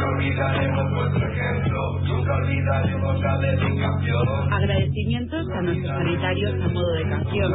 Agradecimientos a nuestros sanitarios a modo de canción.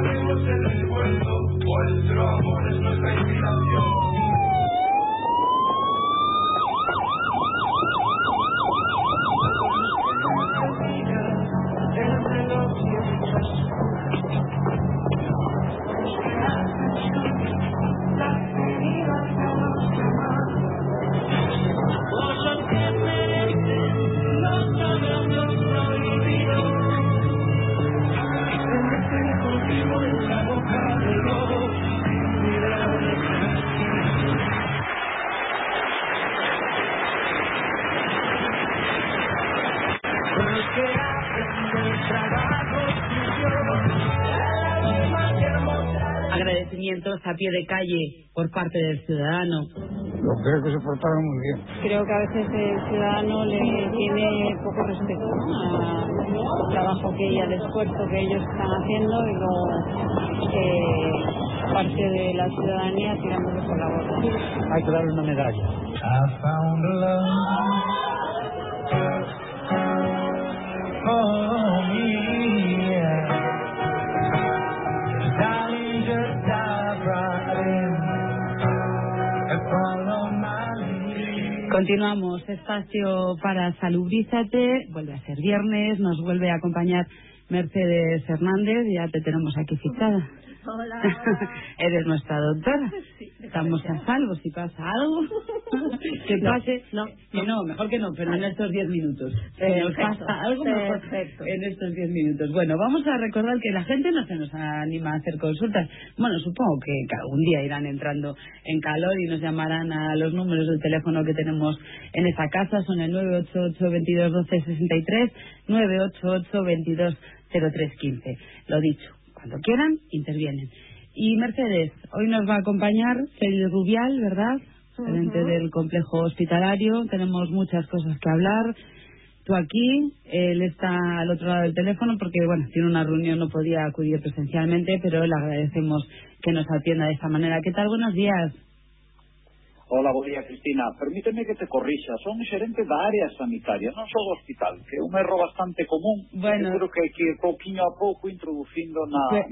Agradecimientos a pie de calle por parte del ciudadano. Yo creo que se portaron muy bien. Creo que a veces el ciudadano le tiene poco respeto, ¿no?, al trabajo y al esfuerzo que ellos están haciendo, y luego parte de la ciudadanía tirándose por la borda. Hay que darle una medalla. Continuamos, espacio para Salubrízate, vuelve a ser viernes, nos vuelve a acompañar Mercedes Hernández, ya te tenemos aquí fichada. Hola. Eres nuestra doctora. Sí, estamos a salvo si pasa algo. Que pase. No, mejor que no, pero en estos 10 minutos. Si nos pasa algo, mejor en estos 10 minutos. Bueno, vamos a recordar que la gente no se nos anima a hacer consultas. Bueno, supongo que algún día irán entrando en calor y nos llamarán a los números del teléfono que tenemos en esa casa. Son el 988-22-12-63, 988-22-03-15. Lo dicho. Cuando quieran, intervienen. Y Mercedes, hoy nos va a acompañar Félix Rubial, ¿verdad? Gerente del complejo hospitalario. Tenemos muchas cosas que hablar. Tú aquí, él está al otro lado del teléfono porque, bueno, tiene una reunión, no podía acudir presencialmente, pero le agradecemos que nos atienda de esta manera. ¿Qué tal? Buenos días. Hola, bo día, Cristina. Permíteme que te corrixa. Son xerente da área sanitaria, non só do hospital, que é un erro bastante común. Bueno, eu creo que hai que ir pouquiño a pouco introducindo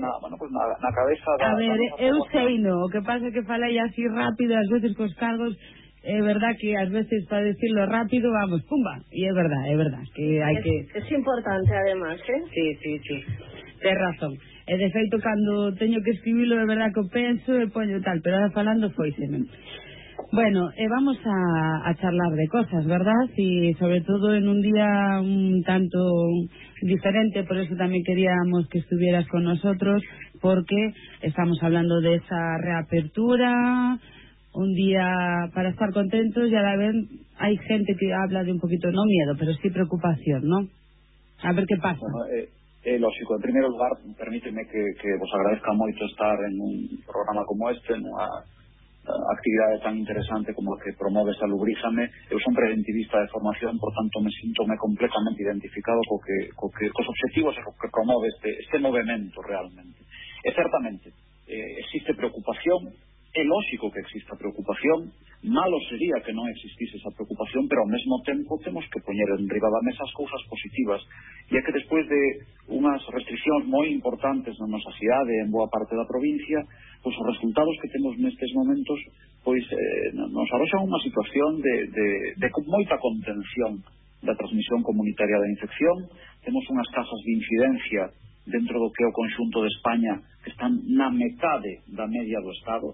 na cabeza da... A ver, eu sei, no, o que pasa é que falei así rápido, ás veces cos cargos, é verdad que ás veces para decirlo rápido, vamos, pumba, e é verdad, que hai que... Es importante, además, ¿eh? Sí, tes razón. E de feito, cando teño que escribilo, é verdad que o penso e poño tal, pero ahora falando foiseme. Bueno, vamos a charlar de cosas, ¿verdad? Y sobre todo en un día un tanto diferente, por eso también queríamos que estuvieras con nosotros, porque estamos hablando de esa reapertura, un día para estar contentos, y a la vez hay gente que habla de un poquito, no miedo, pero sí preocupación, ¿no? A ver qué pasa. Bueno, lógico, en primeiro lugar, permíteme que vos agradezca moito estar en un programa como este, nunha actividade tan interesante como a que promove Salubrízame. Eu son preventivista de formación, por tanto me sinto completamente identificado cos objetivos e co que promove este movimento realmente. E certamente existe preocupación, é lógico que exista preocupación, malo sería que non existise esa preocupación, pero ao mesmo tempo temos que poñer en riba da mesa as cousas positivas, e é que despois de unhas restriccións moi importantes na nosa cidade e en boa parte da provincia, pois os resultados que temos nestes momentos pois nos arroxan unha situación de moita contención da transmisión comunitaria da infección. Temos unhas tasas de incidencia dentro do que é o conxunto de España que están na metade da media do Estado,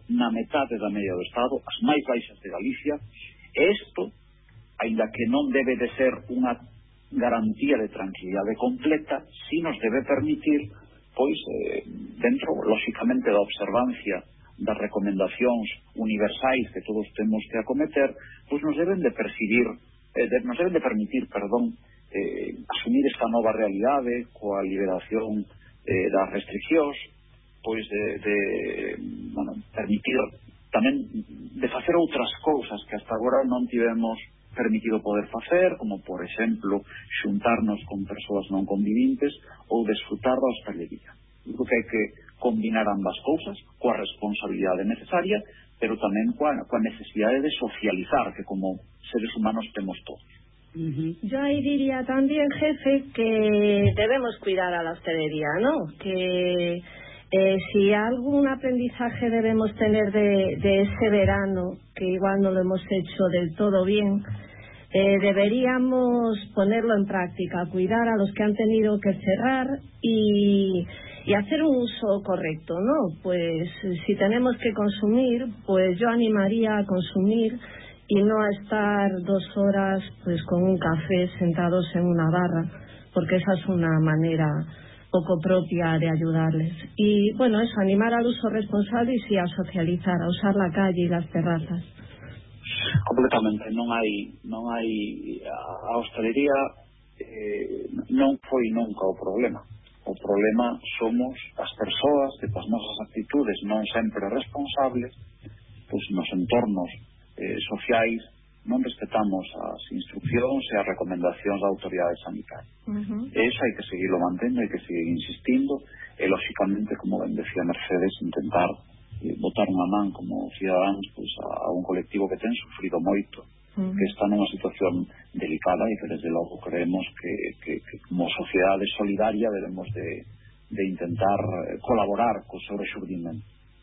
as máis baixas de Galicia, e isto, aínda que non debe de ser unha garantía de tranquilidade completa, si nos debe permitir, pois, dentro, lóxicamente, da observancia das recomendacións universais que todos temos que acometer, pois nos deben de permitir, asumir esta nova realidade coa liberación das restriccións, pois permitir tamén de facer outras cousas que hasta agora non tivemos permitido poder facer, como por exemplo xuntarnos con persoas non convivintes ou desfrutar da hostalería. Digo que hai que combinar ambas cousas coa responsabilidade necesaria, pero tamén coa necesidade de socializar que como seres humanos temos todos. Yo ahí diría también, jefe, que debemos cuidar a la hostelería, ¿no? Que si algún aprendizaje debemos tener de ese verano, que igual no lo hemos hecho del todo bien, deberíamos ponerlo en práctica, cuidar a los que han tenido que cerrar y hacer un uso correcto, ¿no? Pues si tenemos que consumir, pues yo animaría a consumir y no a estar 2 horas pues con un café sentados en una barra, porque esa es una manera poco propia de ayudarles. Y bueno, eso, animar al uso responsable y sí a socializar, a usar la calle y las terrazas. Completamente, non hai a hostelería non foi nunca o problema. O problema somos as persoas que as nosas actitudes non sempre responsables, pois nos entornos sociais non respetamos as instruccións e as recomendacións da autoridade sanitaria. Eso hai que seguirlo mantendo, hai que seguir insistindo e, lógicamente, como ben decía Mercedes, intentar botar unha man como cidadáns pois, a un colectivo que ten sufrido moito, que está nunha situación delicada e que desde logo creemos que como sociedade solidaria debemos de intentar colaborar co seu rexurdimento.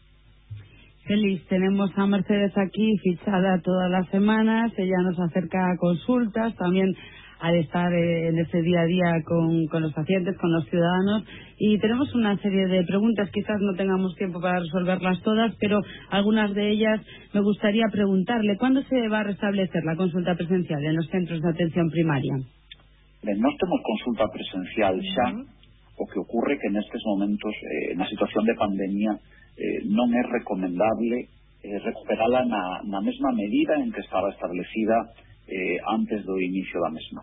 Feliz, tenemos a Mercedes aquí fichada todas las semanas, ella nos acerca consultas, también al estar en ese día a día con los pacientes, con los ciudadanos, y tenemos una serie de preguntas, quizás no tengamos tiempo para resolverlas todas, pero algunas de ellas me gustaría preguntarle, ¿cuándo se va a restablecer la consulta presencial en los centros de atención primaria? Nós temos consulta presencial xa, o que ocurre que nestes momentos, na situación de pandemia, non é recomendable recuperala na mesma medida en que estaba establecida antes do inicio da mesma.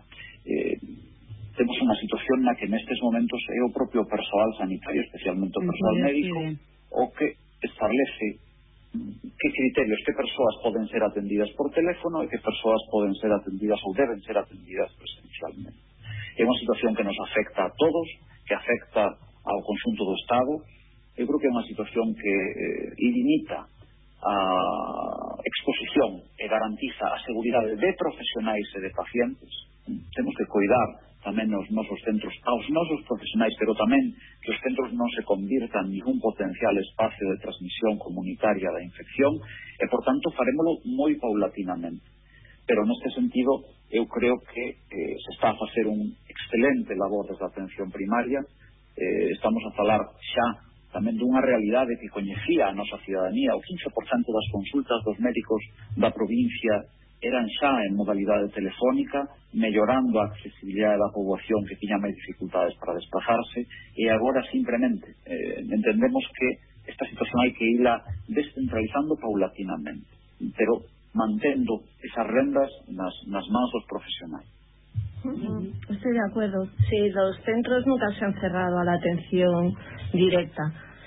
Temos unha situación na que nestes momentos é o propio persoal sanitario, especialmente o persoal médico, o que establece que criterios, que persoas poden ser atendidas por teléfono e que persoas poden ser atendidas ou deben ser atendidas presencialmente. É unha situación que nos afecta a todos, que afecta ao conxunto do Estado. Eu creo que é unha situación que limita a exposición e garantiza a seguridade de profesionais e de pacientes. Temos que cuidar tamén nos nosos centros aos nosos profesionais, pero tamén que os centros non se convirtan en un potencial espacio de transmisión comunitaria da infección e, por tanto, farémolo moi paulatinamente. Pero neste sentido eu creo que se está a facer un excelente labor desde a atención primaria. Estamos a falar xa tamén dunha realidade que coñecía a nosa cidadanía. O 15% das consultas dos médicos da provincia eran xa en modalidade telefónica, mellorando a accesibilidade da poboación que tiña máis dificultades para desplazarse, e agora simplemente entendemos que esta situación hai que irla descentralizando paulatinamente, pero mantendo esas rendas nas mans dos profesionais. Estoy de acuerdo. Sí, los centros nunca se han cerrado a la atención directa.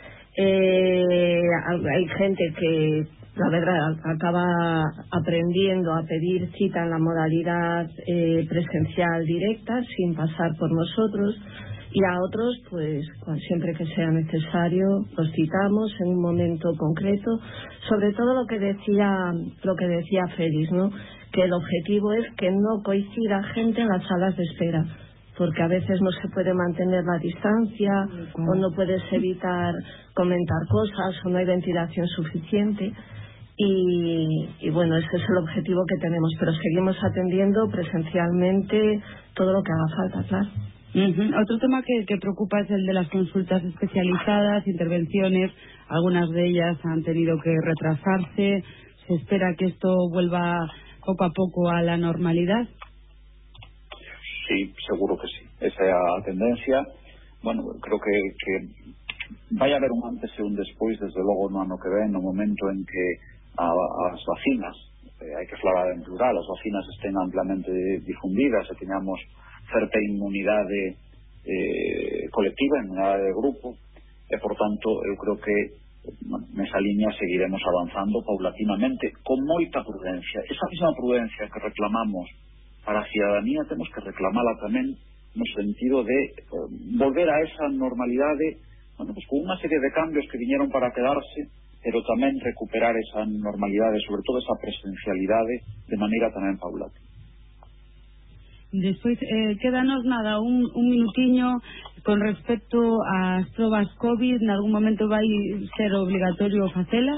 Hay gente que, la verdad, acaba aprendiendo a pedir cita en la modalidad presencial directa sin pasar por nosotros, y a otros, pues siempre que sea necesario, los citamos en un momento concreto. Sobre todo lo que decía Félix, ¿no? Que el objetivo es que no coincida gente en las salas de espera, porque a veces no se puede mantener la distancia o no puedes evitar comentar cosas o no hay ventilación suficiente y bueno, ese es el objetivo que tenemos, pero seguimos atendiendo presencialmente todo lo que haga falta, claro. Otro tema que preocupa es el de las consultas especializadas, intervenciones, algunas de ellas han tenido que retrasarse. ¿Se espera que esto vuelva poco a poco a la normalidad? Sí, seguro que sí. Esa é a tendencia. Bueno, creo que vai haber un antes e un despois, desde logo, no ano que ven, no momento en que as vacinas, hai que falar en plural, as vacinas estén amplamente difundidas e teñamos certa inmunidade colectiva, inmunidade de grupo, e, por tanto, eu creo que nesa línea seguiremos avanzando paulatinamente, con moita prudencia. Esa mesma prudencia que reclamamos para a cidadanía temos que reclamala tamén no sentido de volver a esa normalidade, bueno, pues con unha serie de cambios que viñeron para quedarse, pero tamén recuperar esa normalidade, sobre todo esa presencialidade, de maneira tamén paulatina. Despois, quédanos nada, un minutiño con respecto ás probas COVID. Nalgún momento vai ser obligatorio facelas?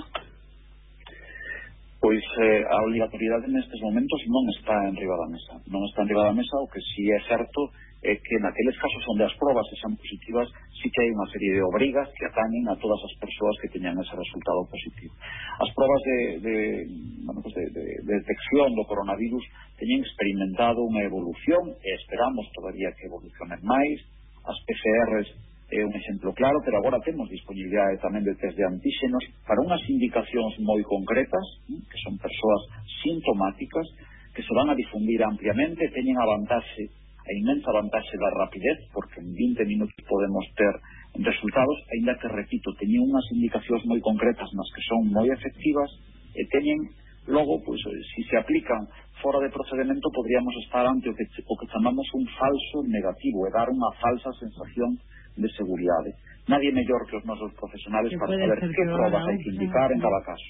Pois a obligatoriedade nestes momentos non está enriba da mesa. Non está enriba da mesa. O que si é certo é que naqueles casos onde as probas sean positivas, sí que hai unha serie de obrigas que atañen a todas as persoas que teñan ese resultado positivo. As probas de detección do coronavirus teñen experimentado unha evolución e esperamos todavía que evolucionen máis. As PCRs é un exemplo claro, pero agora temos disponibilidade tamén de test de antíxenos para unhas indicacións moi concretas, que son persoas sintomáticas, que se van a difundir ampliamente, teñen a inmensa vantaxe da rapidez, porque en 20 minutos podemos ter resultados, aínda que, repito, teñen unhas indicacións moi concretas nas que son moi efectivas, e teñen, logo, pois, se se aplican fora de procedimento, podríamos estar ante o que chamamos un falso negativo, e dar unha falsa sensación de seguridade. Nadie mellor que os nosos profesionales para saber que probas hai que indicar en cada caso.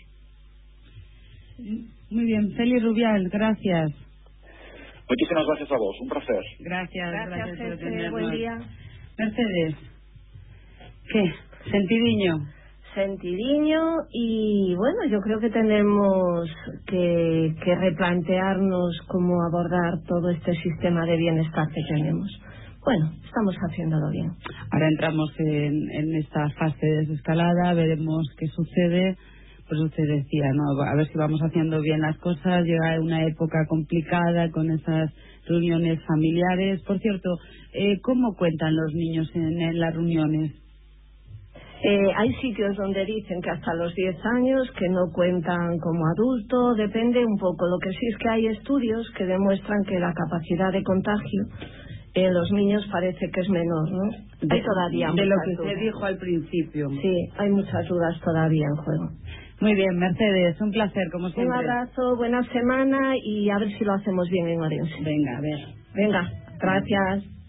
Muy bien, Feli Rubial, gracias. Muchísimas gracias a vos, un placer. Gracias por atendernos. Buen día. Mercedes, ¿qué? Sentidiño, y bueno, yo creo que tenemos que replantearnos cómo abordar todo este sistema de bienestar que tenemos. Bueno, estamos haciéndolo bien. Ahora entramos en esta fase de desescalada, veremos qué sucede. Pues usted decía, ¿no? A ver si vamos haciendo bien las cosas. Llega una época complicada con esas reuniones familiares. Por cierto, ¿cómo cuentan los niños en las reuniones? Hay sitios donde dicen que hasta los 10 años, que no cuentan como adulto, depende un poco. Lo que sí es que hay estudios que demuestran que la capacidad de contagio en los niños parece que es menor, ¿no? Hay todavía de lo que dudas. usted dijo al principio. Sí, hay muchas dudas todavía en juego. Muy bien, Mercedes, un placer, como siempre. Un abrazo, buena semana y a ver si lo hacemos bien en Orense. Venga, a ver. Venga, gracias.